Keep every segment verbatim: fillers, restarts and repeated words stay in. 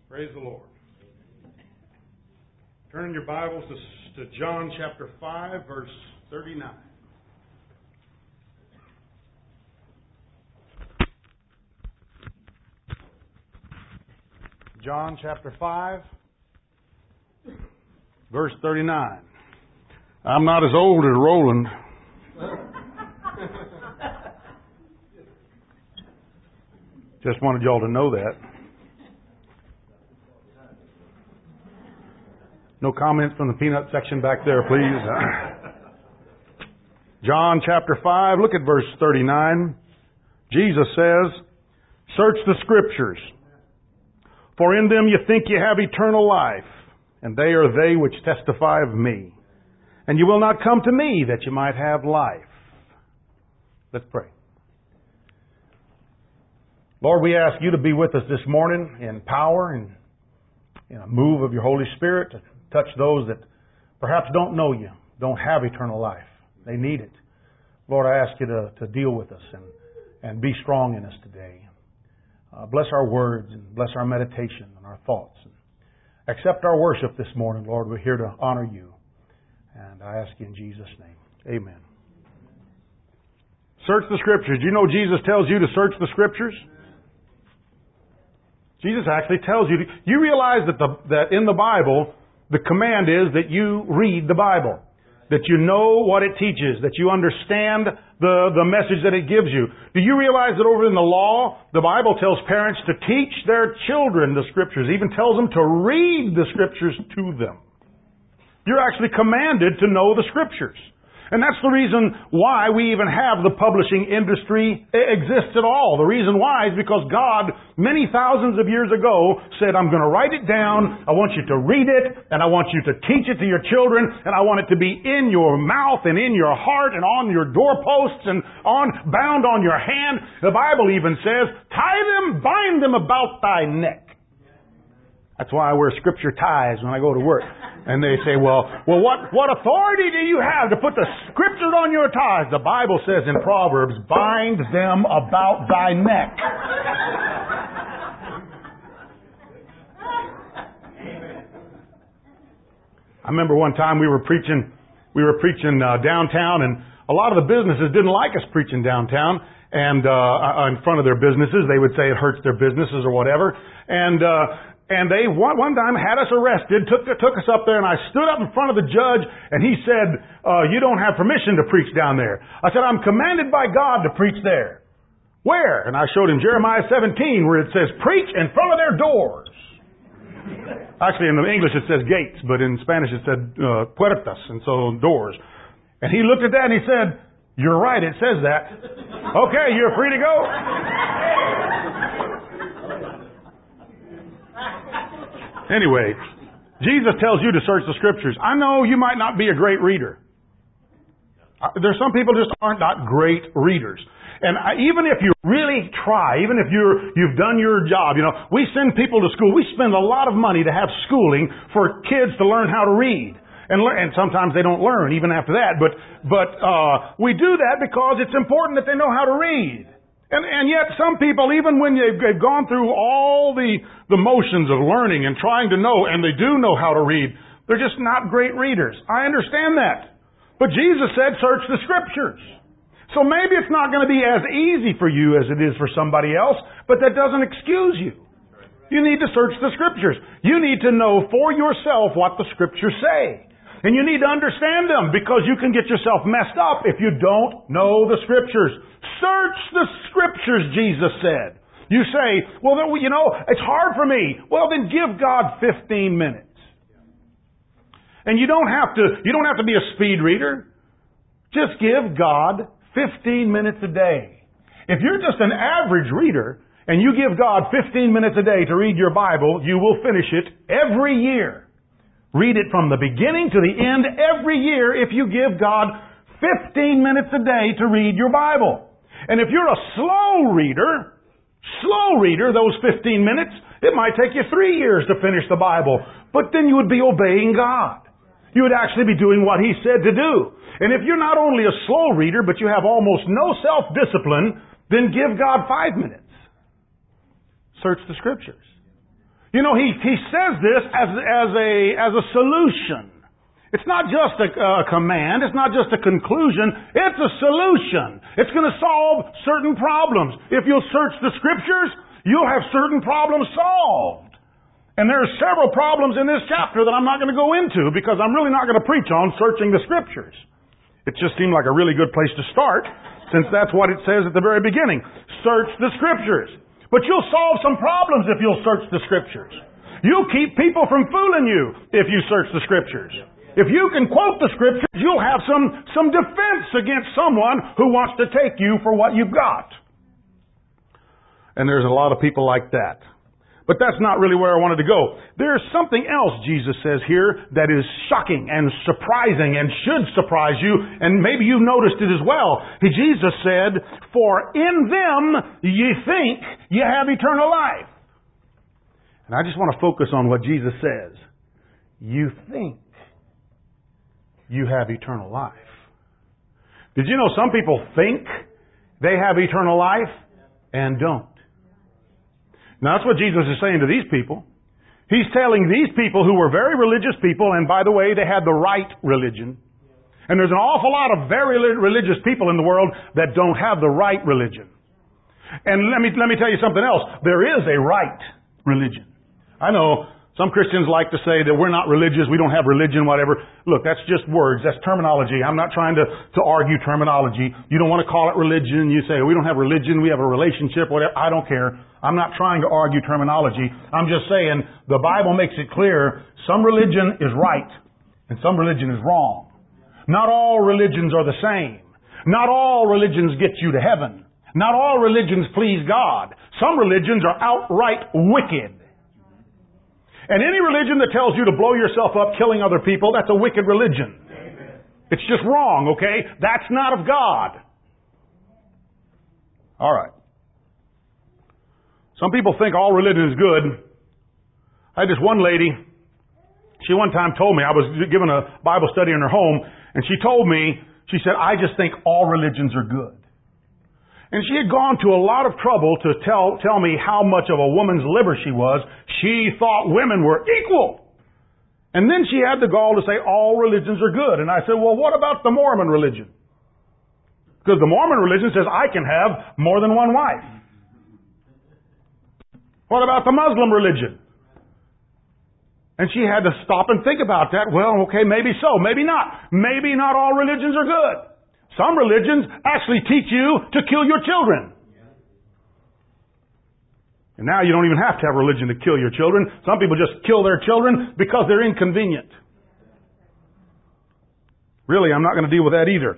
Praise the Lord. Turn in your Bibles to, to John chapter five, verse thirty-nine. John chapter five, verse thirty-nine. I'm not as old as Roland. Just wanted y'all to know that. No comments from the peanut section back there, please. John chapter five, look at verse thirty-nine. Jesus says, "Search the Scriptures, for in them you think you have eternal life, and they are they which testify of me. And you will not come to me that you might have life." Let's pray. Lord, we ask you to be with us this morning in power and in a move of your Holy Spirit to touch those that perhaps don't know you, don't have eternal life. They need it. Lord, I ask you to, to deal with us and, and be strong in us today. Uh, bless our words and bless our meditation and our thoughts. And accept our worship this morning, Lord. We're here to honor you. And I ask you in Jesus' name. Amen. Search the Scriptures. Do you know Jesus tells you to search the Scriptures? Jesus actually tells you. To, you realize that the, that in the Bible, the command is that you read the Bible. That you know what it teaches. That you understand the, the message that it gives you. Do you realize that over in the law, the Bible tells parents to teach their children the Scriptures. It even tells them to read the Scriptures to them. You're actually commanded to know the Scriptures. And that's the reason why we even have the publishing industry exists at all. The reason why is because God, many thousands of years ago, said, I'm going to write it down, I want you to read it, and I want you to teach it to your children, and I want it to be in your mouth and in your heart and on your doorposts and on bound on your hand. The Bible even says, tie them, bind them about thy neck. That's why I wear Scripture ties when I go to work. And they say, well, well, what, what authority do you have to put the Scriptures on your ties? The Bible says in Proverbs, bind them about thy neck. I remember one time we were preaching, we were preaching uh, downtown, and a lot of the businesses didn't like us preaching downtown. And uh, in front of their businesses, they would say it hurts their businesses or whatever. And uh, And they one, one time had us arrested, took took us up there, and I stood up in front of the judge, and he said, uh, you don't have permission to preach down there. I said, I'm commanded by God to preach there. Where? And I showed him Jeremiah seventeen, where it says, preach in front of their doors. Actually, in the English it says gates, but in Spanish it said uh, puertas, and so doors. And he looked at that and he said, you're right, it says that. Okay, you're free to go. Anyway, Jesus tells you to search the Scriptures. I know you might not be a great reader. There's some people just aren't not great readers. And I, even if you really try, even if you're, you've done your job, you know, we send people to school. We spend a lot of money to have schooling for kids to learn how to read. And, learn, and sometimes they don't learn even after that. But, but uh, we do that because it's important that they know how to read. And, and yet some people, even when they've, they've gone through all the, the motions of learning and trying to know, and they do know how to read, they're just not great readers. I understand that. But Jesus said, search the Scriptures. So maybe it's not going to be as easy for you as it is for somebody else, but that doesn't excuse you. You need to search the Scriptures. You need to know for yourself what the Scriptures say. And you need to understand them, because you can get yourself messed up if you don't know the Scriptures. Search the Scriptures, Jesus said. You say, well, you know, it's hard for me. Well, then give God fifteen minutes. And you don't have to, you don't have to be a speed reader. Just give God fifteen minutes a day. If you're just an average reader and you give God fifteen minutes a day to read your Bible, you will finish it every year. Read it from the beginning to the end every year if you give God fifteen minutes a day to read your Bible. And if you're a slow reader, slow reader, those fifteen minutes, it might take you three years to finish the Bible. But then you would be obeying God. You would actually be doing what He said to do. And if you're not only a slow reader, but you have almost no self-discipline, then give God five minutes. Search the Scriptures. You know, he, he says this as, as, a, as a solution. It's not just a, a command. It's not just a conclusion. It's a solution. It's going to solve certain problems. If you'll search the Scriptures, you'll have certain problems solved. And there are several problems in this chapter that I'm not going to go into because I'm really not going to preach on searching the Scriptures. It just seemed like a really good place to start since that's what it says at the very beginning. Search the Scriptures. But you'll solve some problems if you'll search the Scriptures. You'll keep people from fooling you if you search the Scriptures. If you can quote the Scriptures, you'll have some, some defense against someone who wants to take you for what you've got. And there's a lot of people like that. But that's not really where I wanted to go. There's something else Jesus says here that is shocking and surprising and should surprise you, and maybe you've noticed it as well. Jesus said, "For in them ye think ye have eternal life." And I just want to focus on what Jesus says. You think you have eternal life. Did you know some people think they have eternal life and don't? Now that's what Jesus is saying to these people. He's telling these people who were very religious people, and by the way, they had the right religion. And there's an awful lot of very religious people in the world that don't have the right religion. And let me, let me tell you something else. There is a right religion. I know some Christians like to say that we're not religious, we don't have religion, whatever. Look, that's just words, that's terminology. I'm not trying to, to argue terminology. You don't want to call it religion. You say, we don't have religion, we have a relationship, whatever. I don't care. I'm not trying to argue terminology. I'm just saying the Bible makes it clear some religion is right and some religion is wrong. Not all religions are the same. Not all religions get you to heaven. Not all religions please God. Some religions are outright wicked. And any religion that tells you to blow yourself up killing other people, that's a wicked religion. Amen. It's just wrong, okay? That's not of God. All right. Some people think all religion is good. I had this one lady, she one time told me, I was giving a Bible study in her home, and she told me, she said, I just think all religions are good. And she had gone to a lot of trouble to tell, tell me how much of a woman's liver she was. She thought women were equal. And then she had the gall to say all religions are good. And I said, well, what about the Mormon religion? Because the Mormon religion says I can have more than one wife. What about the Muslim religion? And she had to stop and think about that. Well, okay, maybe so, maybe not. Maybe not all religions are good. Some religions actually teach you to kill your children. And now you don't even have to have religion to kill your children. Some people just kill their children because they're inconvenient. Really, I'm not going to deal with that either.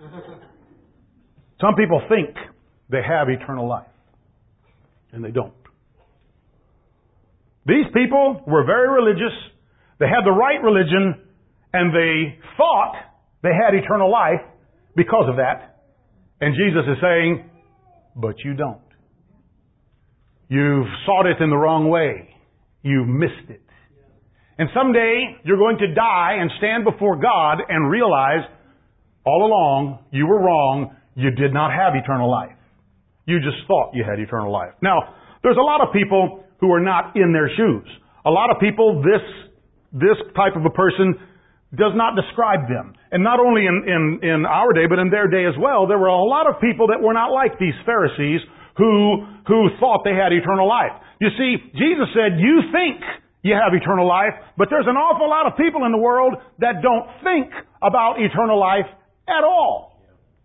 Some people think they have eternal life, and they don't. These people were very religious. They had the right religion, and they thought they had eternal life because of that. And Jesus is saying, but you don't. You've sought it in the wrong way. You've missed it. And someday you're going to die and stand before God and realize all along you were wrong. You did not have eternal life. You just thought you had eternal life. Now, there's a lot of people who are not in their shoes. A lot of people, this, this type of a person does not describe them. And not only in, in, in our day, but in their day as well, there were a lot of people that were not like these Pharisees who, who thought they had eternal life. You see, Jesus said, you think you have eternal life, but there's an awful lot of people in the world that don't think about eternal life at all.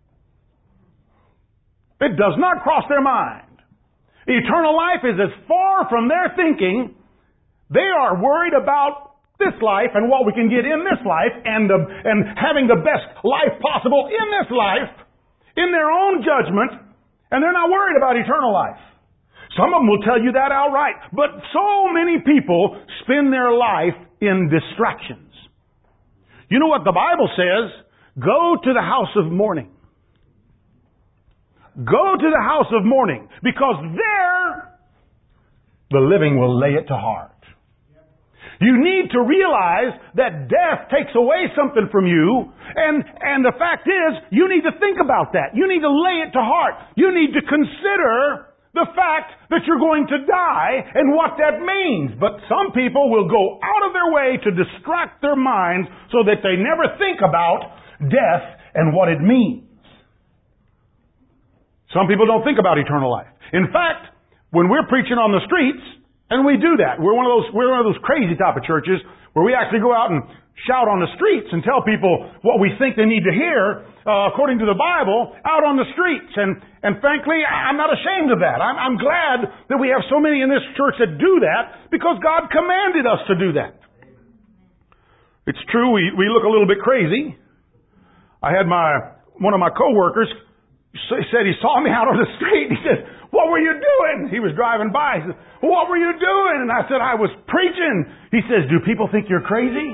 It does not cross their mind. Eternal life is as far from their thinking. They are worried about this life and what we can get in this life and the, and having the best life possible in this life in their own judgment, and they're not worried about eternal life. Some of them will tell you that outright. But so many people spend their life in distractions. You know what the Bible says? Go to the house of mourning. Go to the house of mourning, because there the living will lay it to heart. You need to realize that death takes away something from you, and, and the fact is, you need to think about that. You need to lay it to heart. You need to consider the fact that you're going to die and what that means. But some people will go out of their way to distract their minds so that they never think about death and what it means. Some people don't think about eternal life. In fact, when we're preaching on the streets, and we do that, we're one of those, we're one of those crazy type of churches where we actually go out and shout on the streets and tell people what we think they need to hear, uh, according to the Bible, out on the streets. And, and frankly, I'm not ashamed of that. I'm, I'm glad that we have so many in this church that do that because God commanded us to do that. It's true, we, we look a little bit crazy. I had my, one of my coworkers said he saw me out on the street. He said, "What were you doing?" He was driving by. He said, "What were you doing?" And I said, "I was preaching." He says, "Do people think you're crazy?"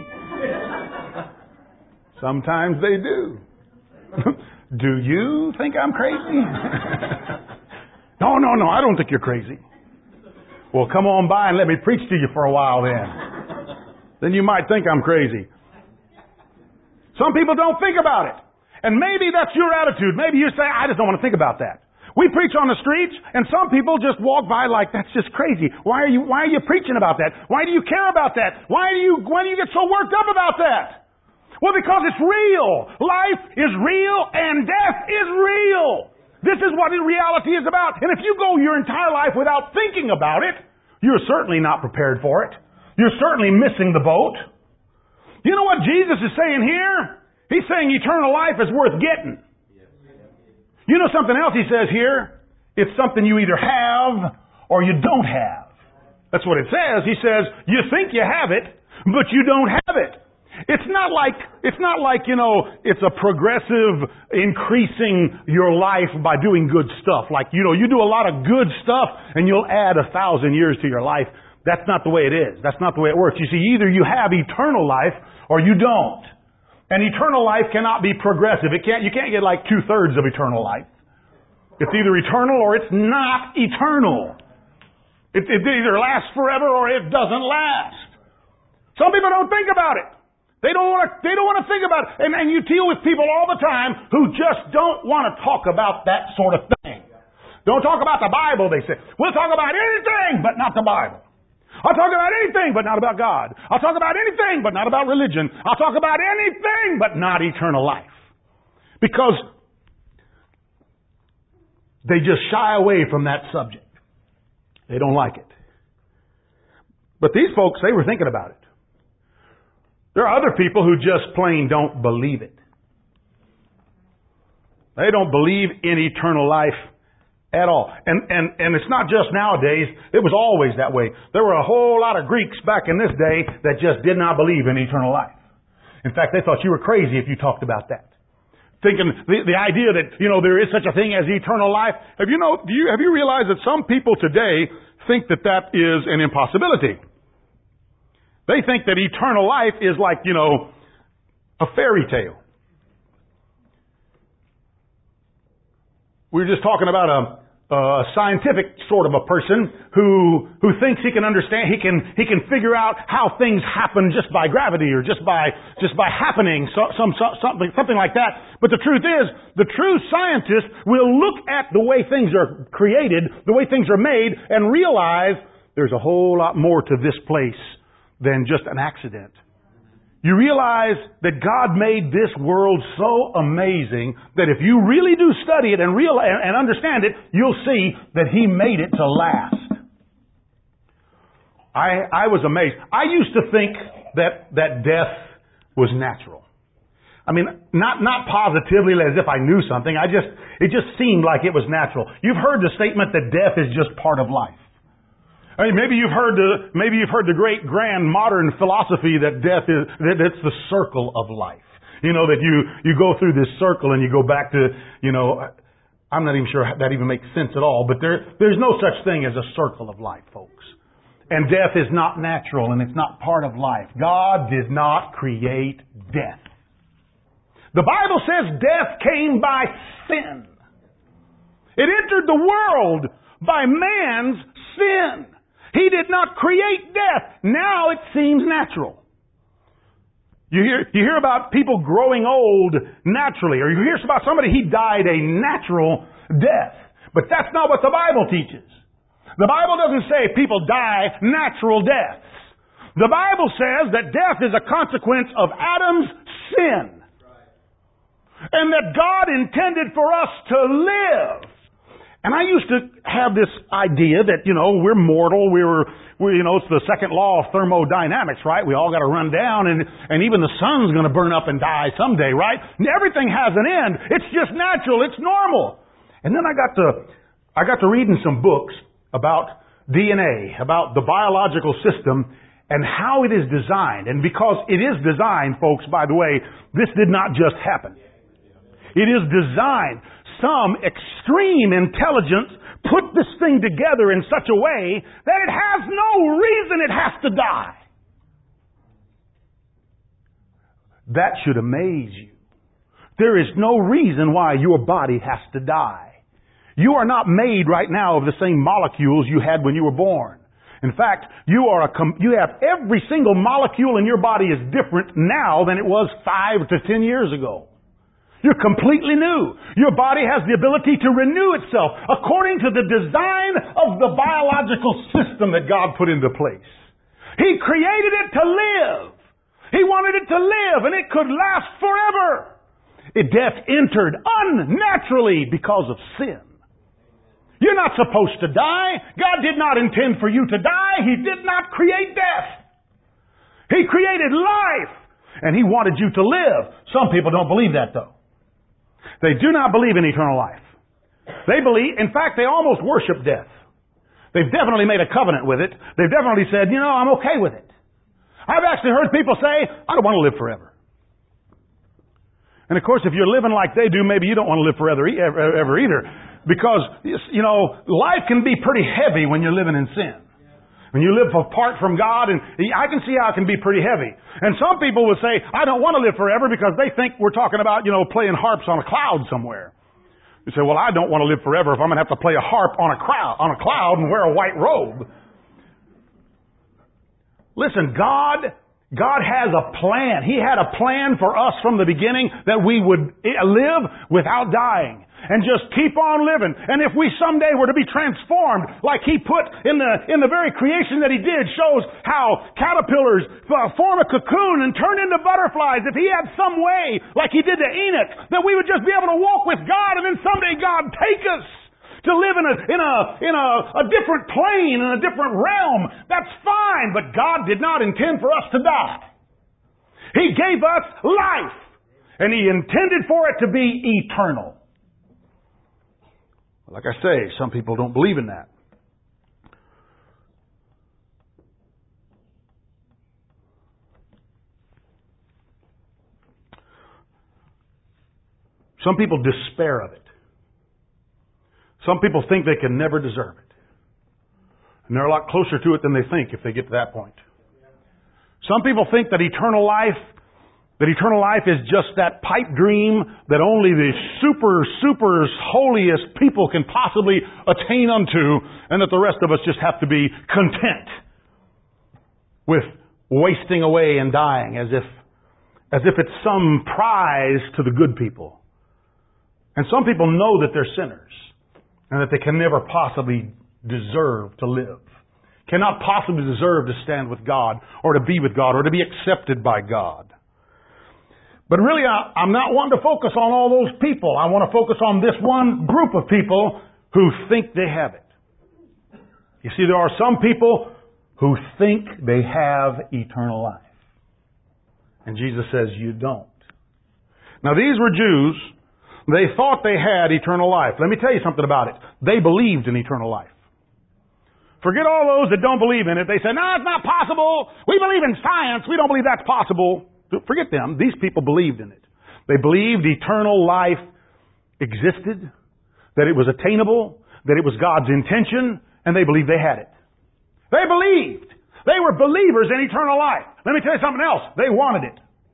Sometimes they do. Do you think I'm crazy? No, no, no, I don't think you're crazy. Well, come on by and let me preach to you for a while then. Then you might think I'm crazy. Some people don't think about it. And maybe that's your attitude. Maybe you say, "I just don't want to think about that." We preach on the streets, and some people just walk by like, "That's just crazy. Why are you, why are you preaching about that? Why do you care about that? Why do you, why do you get so worked up about that?" Well, because it's real. Life is real, and death is real. This is what reality is about. And if you go your entire life without thinking about it, you're certainly not prepared for it. You're certainly missing the boat. You know what Jesus is saying here? He's saying eternal life is worth getting. You know something else he says here? It's something you either have or you don't have. That's what it says. He says, you think you have it, but you don't have it. It's not like, it's not like, you know, it's a progressive increasing your life by doing good stuff. Like, you know, you do a lot of good stuff and you'll add a thousand years to your life. That's not the way it is. That's not the way it works. You see, either you have eternal life or you don't. And eternal life cannot be progressive. It can't, you can't get like two-thirds of eternal life. It's either eternal or it's not eternal. It, it either lasts forever or it doesn't last. Some people don't think about it. They don't want to, they don't want to think about it. And, and you deal with people all the time who just don't want to talk about that sort of thing. Don't talk about the Bible, they say. We'll talk about anything but not the Bible. I'll talk about anything but not about God. I'll talk about anything but not about religion. I'll talk about anything but not eternal life. Because they just shy away from that subject. They don't like it. But these folks, they were thinking about it. There are other people who just plain don't believe it. They don't believe in eternal life at all. And, and, and it's not just nowadays. It was always that way. There were a whole lot of Greeks back in this day that just did not believe in eternal life. In fact, they thought you were crazy if you talked about that. Thinking the, the idea that, you know, there is such a thing as eternal life. Have you know, do you, have you realized that some people today think that that is an impossibility? They think that eternal life is like, you know, a fairy tale. We were just talking about a, a scientific sort of a person who who thinks he can understand, he can he can figure out how things happen just by gravity or just by just by happening, so, some so, something something like that. But the truth is, the true scientist will look at the way things are created, the way things are made, and realize there's a whole lot more to this place than just an accident. You realize that God made this world so amazing that if you really do study it and real and understand it, you'll see that He made it to last. I I was amazed. I used to think that that death was natural. I mean, not not positively as if I knew something. I just it just seemed like it was natural. You've heard the statement that death is just part of life. I mean, maybe you've heard the maybe you've heard the great grand modern philosophy that death is that it's the circle of life. You know, that you you go through this circle and you go back to, you know, I'm not even sure that even makes sense at all, but there there's no such thing as a circle of life, folks. And death is not natural and it's not part of life. God did not create death. The Bible says death came by sin. It entered the world by man's sin. He did not create death. Now it seems natural. You hear, you hear about people growing old naturally, or you hear about somebody, he died a natural death. But that's not what the Bible teaches. The Bible doesn't say people die natural deaths. The Bible says that death is a consequence of Adam's sin. And that God intended for us to live. And I used to have this idea that, you know, we're mortal, we're, we're you know, it's the second law of thermodynamics, right? We all got to run down, and, and even the sun's going to burn up and die someday, right? And everything has an end. It's just natural. It's normal. And then I got to, I got to reading some books about D N A, about the biological system, and how it is designed. And because it is designed, folks, by the way, this did not just happen. It is designed. Some extreme intelligence put this thing together in such a way that it has no reason it has to die. That should amaze you. There is no reason why your body has to die. You are not made right now of the same molecules you had when you were born. In fact, you are a com- you have every single molecule in your body is different now than it was five to ten years ago. You're completely new. Your body has the ability to renew itself according to the design of the biological system that God put into place. He created it to live. He wanted it to live, and it could last forever. It death entered unnaturally because of sin. You're not supposed to die. God did not intend for you to die. He did not create death. He created life, and He wanted you to live. Some people don't believe that, though. They do not believe in eternal life. They believe, in fact, they almost worship death. They've definitely made a covenant with it. They've definitely said, you know, I'm okay with it. I've actually heard people say, I don't want to live forever. And of course, if you're living like they do, maybe you don't want to live forever ever either. Because, you know, life can be pretty heavy when you're living in sin. When you live apart from God, and I can see how it can be pretty heavy. And some people would say, I don't want to live forever because they think we're talking about, you know, playing harps on a cloud somewhere. You say, well, I don't want to live forever if I'm going to have to play a harp on a crowd, on a cloud and wear a white robe. Listen, God, God has a plan. He had a plan for us from the beginning that we would live without dying. And just keep on living. And if we someday were to be transformed, like He put in the in the very creation that He did, shows how caterpillars form a cocoon and turn into butterflies. If He had some way, like He did to Enoch, that we would just be able to walk with God, and then someday God take us to live in a in a in a, a different plane, in a different realm, that's fine. But God did not intend for us to die. He gave us life, and He intended for it to be eternal. Like I say, some people don't believe in that. Some people despair of it. Some people think they can never deserve it. And they're a lot closer to it than they think if they get to that point. Some people think that eternal life That eternal life is just that pipe dream that only the super, super holiest people can possibly attain unto, and that the rest of us just have to be content with wasting away and dying as if, as if it's some prize to the good people. And some people know that they're sinners and that they can never possibly deserve to live, cannot possibly deserve to stand with God or to be with God or to be accepted by God. But really, I, I'm not wanting to focus on all those people. I want to focus on this one group of people who think they have it. You see, there are some people who think they have eternal life. And Jesus says, you don't. Now, these were Jews. They thought they had eternal life. Let me tell you something about it. They believed in eternal life. Forget all those that don't believe in it. They say, no, it's not possible. We believe in science. We don't believe that's possible. Forget them. These people believed in it. They believed eternal life existed, that it was attainable, that it was God's intention, and they believed they had it. They believed. They were believers in eternal life. Let me tell you something else. They wanted it.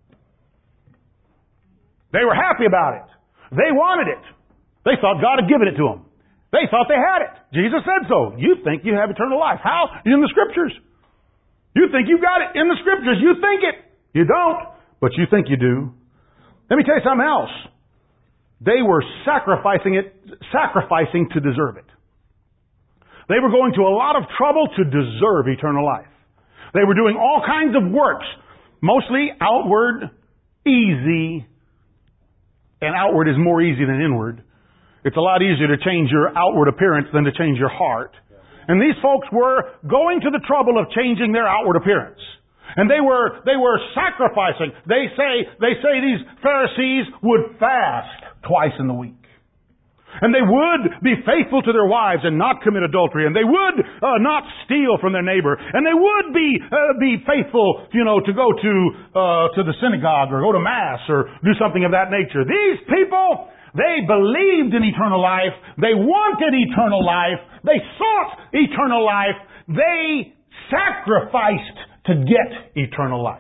They were happy about it. They wanted it. They thought God had given it to them. They thought they had it. Jesus said so. You think you have eternal life. How? In the Scriptures. You think you got it in the Scriptures. You think it. You don't, but you think you do. Let me tell you something else. they were sacrificing it, sacrificing to deserve it. They were going to a lot of trouble to deserve eternal life. They were doing all kinds of works, mostly outward, easy, and outward is more easy than inward. It's a lot easier to change your outward appearance than to change your heart. And these folks were going to the trouble of changing their outward appearance. And they were, they were sacrificing. They say, they say these Pharisees would fast twice in the week. And they would be faithful to their wives and not commit adultery. And they would uh, not steal from their neighbor. And they would be uh, be faithful, you know, to go to uh, to the synagogue or go to Mass or do something of that nature. These people, they believed in eternal life. They wanted eternal life. They sought eternal life. They sacrificed to get eternal life.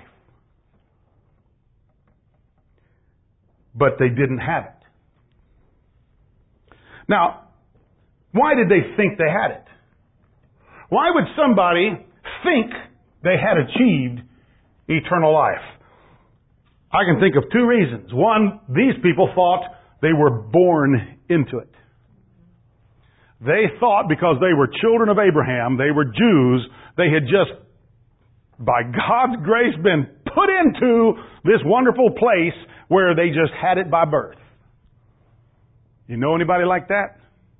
But they didn't have it. Now, why did they think they had it? Why would somebody think they had achieved eternal life? I can think of two reasons. One, these people thought they were born into it. They thought because they were children of Abraham, they were Jews, they had just, by God's grace, been put into this wonderful place where they just had it by birth. You know anybody like that?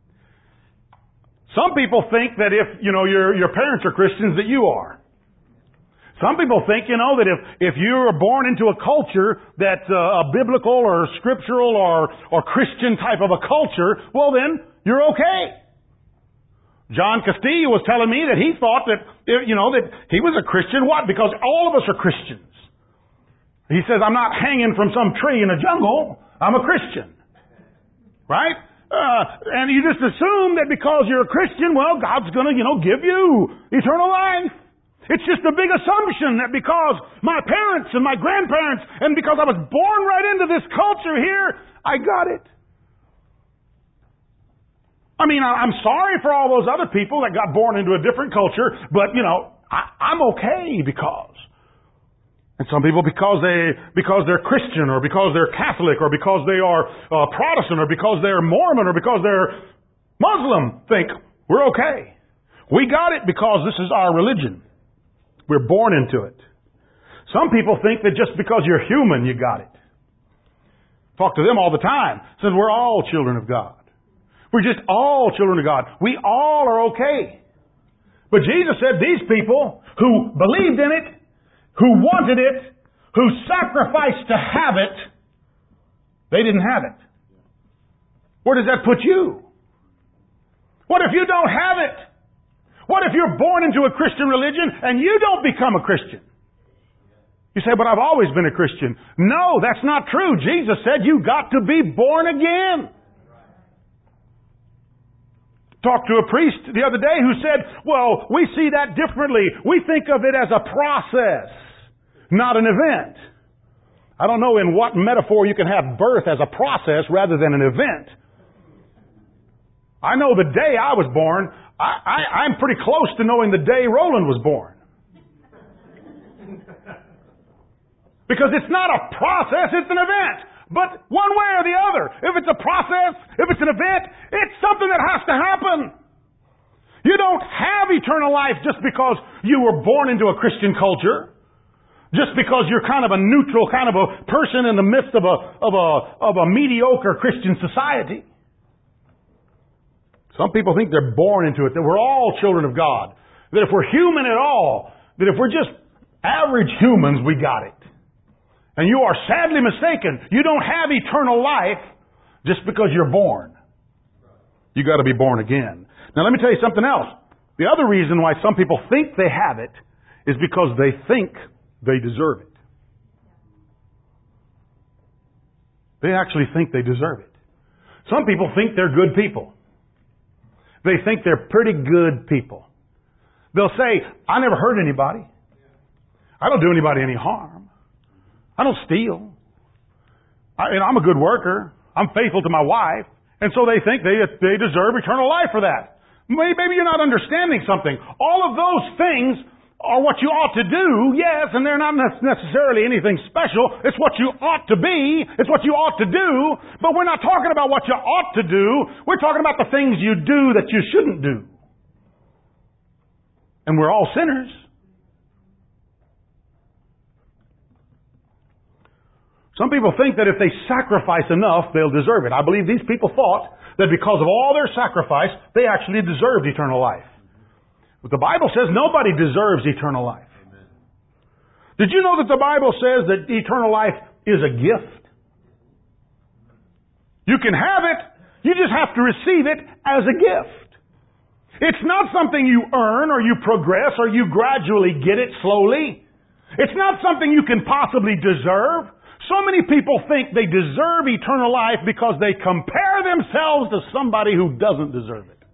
Some people think that if, you know, your, your parents are Christians, that you are. Some people think, you know, that if, if you are born into a culture that's uh, a biblical or scriptural or, or Christian type of a culture, well then, you're okay. John Castillo was telling me that he thought that, you know, that he was a Christian. What? Because all of us are Christians. He says, I'm not hanging from some tree in a jungle. I'm a Christian. Right? Uh, and you just assume that because you're a Christian, well, God's going to, you know, give you eternal life. It's just a big assumption that because my parents and my grandparents and because I was born right into this culture here, I got it. I mean, I'm sorry for all those other people that got born into a different culture, but, you know, I, I'm okay because. And some people, because they, because they're Christian, or because they're Catholic, or because they are uh, Protestant, or because they're Mormon, or because they're Muslim, think we're okay. We got it because this is our religion. We're born into it. Some people think that just because you're human, you got it. Talk to them all the time. Says we're all children of God. We're just all children of God. We all are okay. But Jesus said these people who believed in it, who wanted it, who sacrificed to have it, they didn't have it. Where does that put you? What if you don't have it? What if you're born into a Christian religion and you don't become a Christian? You say, but I've always been a Christian. No, that's not true. Jesus said you got to be born again. Talked to a priest the other day who said, well, we see that differently. We think of it as a process, not an event. I don't know in what metaphor you can have birth as a process rather than an event. I know the day I was born, I, I, I'm pretty close to knowing the day Roland was born. Because it's not a process, it's an event. But one way or the other, if it's a process, if it's an event, it's something that has to happen. You don't have eternal life just because you were born into a Christian culture. Just because you're kind of a neutral kind of a person in the midst of a, of a, of a mediocre Christian society. Some people think they're born into it, that we're all children of God. That if we're human at all, that if we're just average humans, we got it. And you are sadly mistaken. You don't have eternal life just because you're born. You got to be born again. Now let me tell you something else. The other reason why some people think they have it is because they think they deserve it. They actually think they deserve it. Some people think they're good people. They think they're pretty good people. They'll say, I never hurt anybody. I don't do anybody any harm. I don't steal. I, and I'm a good worker. I'm faithful to my wife. And so they think they, they deserve eternal life for that. Maybe, maybe you're not understanding something. All of those things are what you ought to do, yes, and they're not necessarily anything special. It's what you ought to be. It's what you ought to do. But we're not talking about what you ought to do. We're talking about the things you do that you shouldn't do. And we're all sinners. Some people think that if they sacrifice enough, they'll deserve it. I believe these people thought that because of all their sacrifice, they actually deserved eternal life. But the Bible says nobody deserves eternal life. Amen. Did you know that the Bible says that eternal life is a gift? You can have it, you just have to receive it as a gift. It's not something you earn or you progress or you gradually get it slowly. It's not something you can possibly deserve. So many people think they deserve eternal life because they compare themselves to somebody who doesn't deserve it.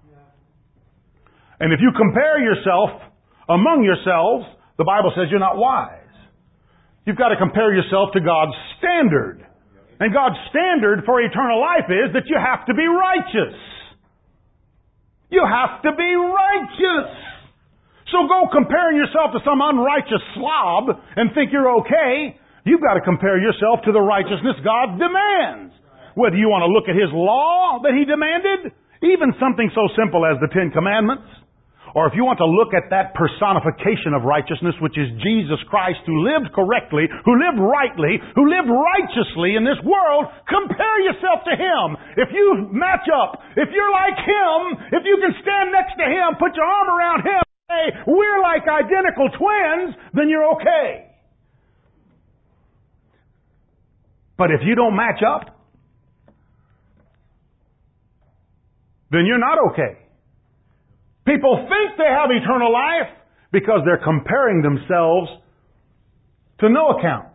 And if you compare yourself among yourselves, the Bible says you're not wise. You've got to compare yourself to God's standard. And God's standard for eternal life is that you have to be righteous. You have to be righteous. So go comparing yourself to some unrighteous slob and think you're okay. You've got to compare yourself to the righteousness God demands. Whether you want to look at His law that He demanded, even something so simple as the Ten Commandments, or if you want to look at that personification of righteousness, which is Jesus Christ, who lived correctly, who lived rightly, who lived righteously in this world, compare yourself to Him. If you match up, if you're like Him, if you can stand next to Him, put your arm around Him, say, we're like identical twins, then you're okay. But if you don't match up, then you're not okay. People think they have eternal life because they're comparing themselves to no accounts.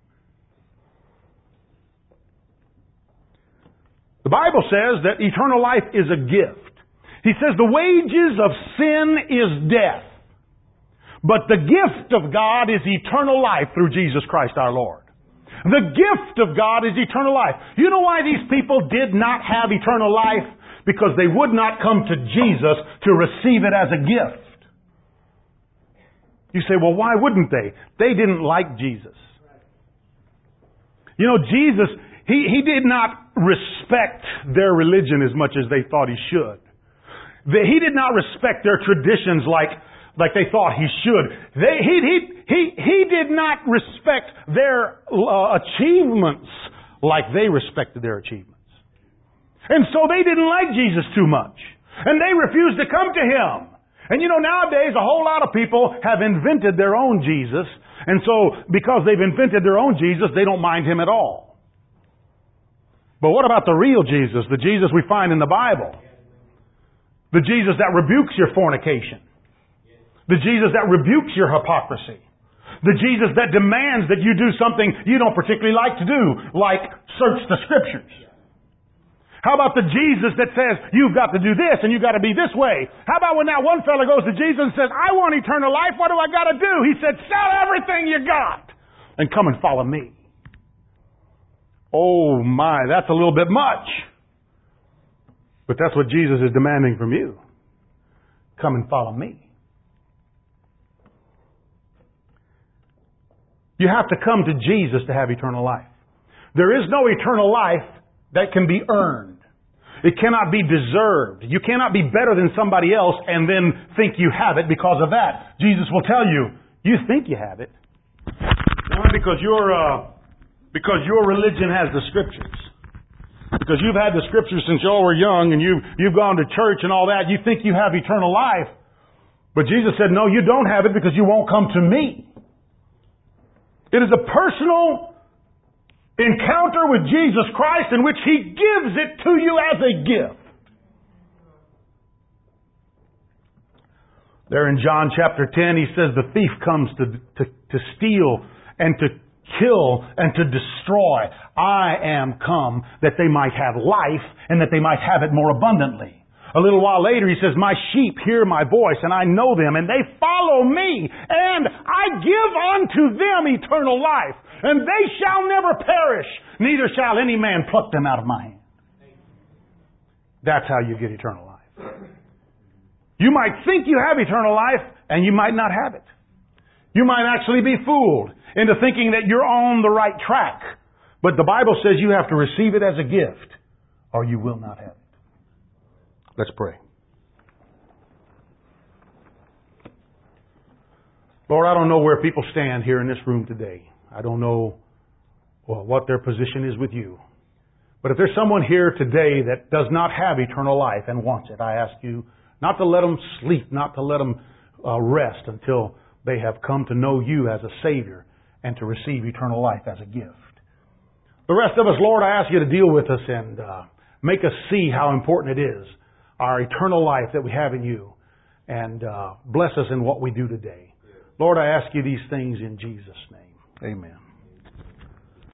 The Bible says that eternal life is a gift. He says the wages of sin is death, but the gift of God is eternal life through Jesus Christ our Lord. The gift of God is eternal life. You know why these people did not have eternal life? Because they would not come to Jesus to receive it as a gift. You say, well, why wouldn't they? They didn't like Jesus. You know, Jesus, He, he did not respect their religion as much as they thought He should. He did not respect their traditions like, like they thought He should. They, he, he, he, he did not respect their uh, achievements like they respected their achievements. And so they didn't like Jesus too much. And they refused to come to Him. And you know, nowadays a whole lot of people have invented their own Jesus. And so, because they've invented their own Jesus, they don't mind Him at all. But what about the real Jesus? The Jesus we find in the Bible? The Jesus that rebukes your fornication. The Jesus that rebukes your hypocrisy. The Jesus that demands that you do something you don't particularly like to do, like search the Scriptures. How about the Jesus that says, you've got to do this and you've got to be this way? How about when that one fella goes to Jesus and says, I want eternal life, what do I got to do? He said, sell everything you got and come and follow me. Oh my, that's a little bit much. But that's what Jesus is demanding from you. Come and follow me. You have to come to Jesus to have eternal life. There is no eternal life that can be earned. It cannot be deserved. You cannot be better than somebody else and then think you have it because of that. Jesus will tell you, you think you have it. Why? Because your uh, because your religion has the Scriptures. Because you've had the Scriptures since you all were young and you've, you've gone to church and all that. You think you have eternal life. But Jesus said, no, you don't have it because you won't come to me. It is a personal encounter with Jesus Christ in which He gives it to you as a gift. There in John chapter ten, He says the thief comes to, to, to steal and to kill and to destroy. I am come that they might have life and that they might have it more abundantly. A little while later He says, my sheep hear my voice and I know them and they follow me and I give unto them eternal life. And they shall never perish, neither shall any man pluck them out of my hand. That's how you get eternal life. You might think you have eternal life, and you might not have it. You might actually be fooled into thinking that you're on the right track. But the Bible says you have to receive it as a gift, or you will not have it. Let's pray. Lord, I don't know where people stand here in this room today. I don't know well, what their position is with you. But if there's someone here today that does not have eternal life and wants it, I ask you not to let them sleep, not to let them uh, rest until they have come to know you as a Savior and to receive eternal life as a gift. The rest of us, Lord, I ask you to deal with us and uh, make us see how important it is, our eternal life that we have in you, and uh, bless us in what we do today. Lord, I ask you these things in Jesus' name. Amen.